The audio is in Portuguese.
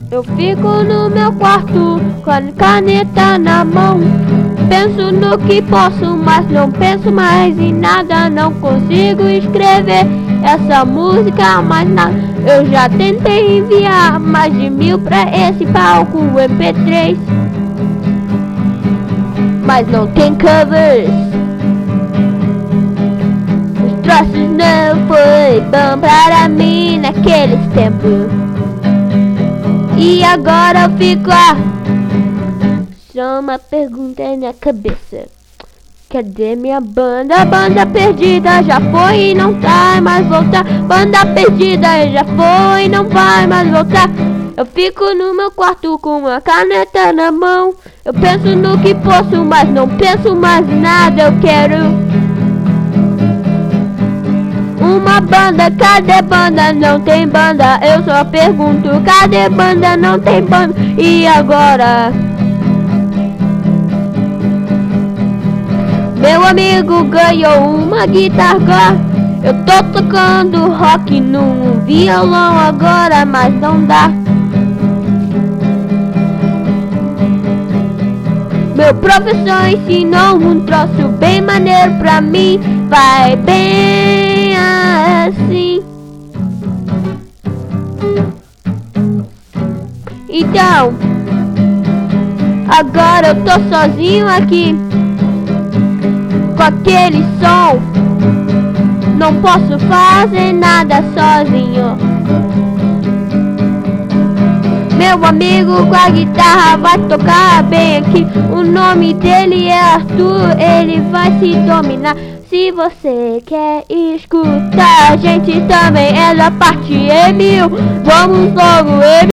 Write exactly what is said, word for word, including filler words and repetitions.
Eu fico no meu quarto com a caneta na mão. Penso no que posso, mas não penso mais em nada. Não consigo escrever essa música, mais nada. Eu já tentei enviar mais de mil pra esse palco M P três, mas não tem covers. Os troços não foi bom para mim naqueles tempos. E agora eu fico a... Só uma pergunta na cabeça: cadê minha banda? A banda perdida já foi e não vai mais voltar. Banda perdida já foi e não vai mais voltar. Eu fico no meu quarto com uma caneta na mão. Eu penso no que posso, mas não penso mais em nada. Eu quero uma banda, cadê banda? Não tem banda. Eu só pergunto, cadê banda? Não tem banda. E agora? Meu amigo ganhou uma guitarra. Eu tô tocando rock num violão agora, mas não dá. Meu professor ensinou um troço bem maneiro pra mim. Vai bem assim. Então, agora eu tô sozinho aqui com aquele som. Não posso fazer nada sozinho. Meu amigo com a guitarra vai tocar bem aqui. O nome dele é Arthur, ele vai se dominar. Se você quer escutar, a gente também é da parte Emil. Vamos logo, Emil.